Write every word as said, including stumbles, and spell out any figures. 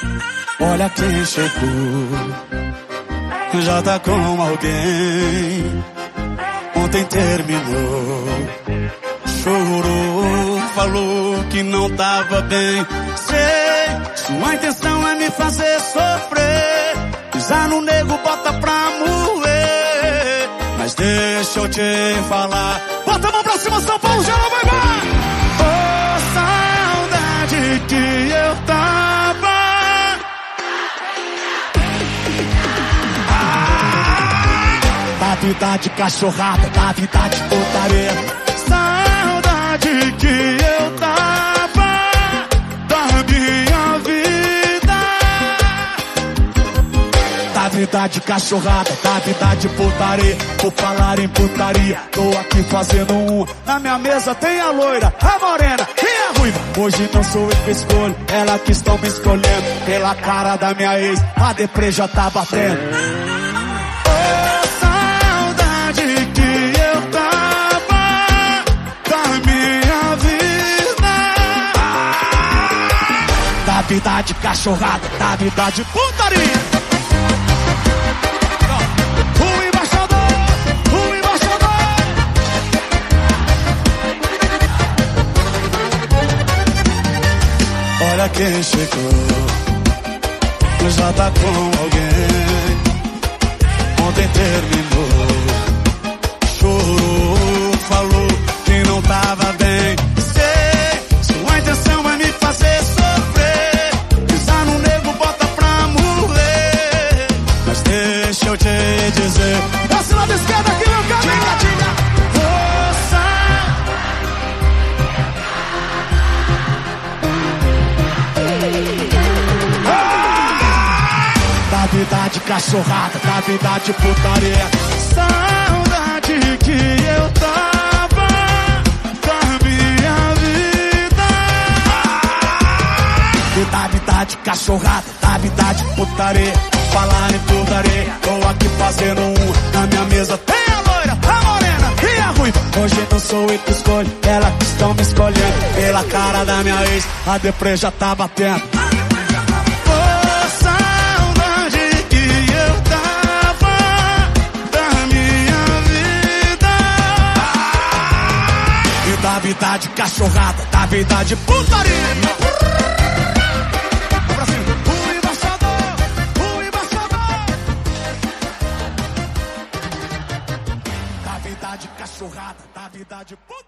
Olha quem chegou, já tá com alguém. Ontem terminou, chorou, falou que não tava bem. Sei, sua intenção é me fazer sofrer, pisar no nego, bota pra moer. Mas deixa eu te falar, bota a mão pra cima, São Paulo, já não vai mais. Oh, saudade que eu tava. Da vida de cachorrada, da vida de putaria. Saudade que eu tava da minha vida. Da vida de cachorrada, da vida de putaria. Vou falar em putaria, tô aqui fazendo um. Na minha mesa tem a loira, a morena e a ruiva. Hoje não sou eu que escolho, ela que estão me escolhendo. Pela cara da minha ex, a deprê já tá batendo. Da vida de cachorrada, da vida de putaria. O embaixador, o embaixador. Olha quem chegou, já tá com alguém. Ontem terminou, chorou, falou que não tava bem. Sei, sua intenção é me fazer sofrer, pisar no nego, bota pra morrer. Mas deixa eu te dizer, desce lá da esquerda aqui, meu caminho. Diga, diga. Força. Da vida de cachorrada, da vida de putaria. Saudade que eu tava da minha vida. Da vida de cachorrada, da vida de putaria. Falar em putaria, tô aqui fazendo um. Na minha mesa tem a loira, a morena e a ruiva. Hoje não sou eu que escolho, ela que estão me escolhendo. Pela cara da minha ex, a deprê já tá batendo. Da vida de cachorrada, da vida de putaria. Pra cima, o embaixador, o embaixador. Da vida de cachorrada, da vida de putaria.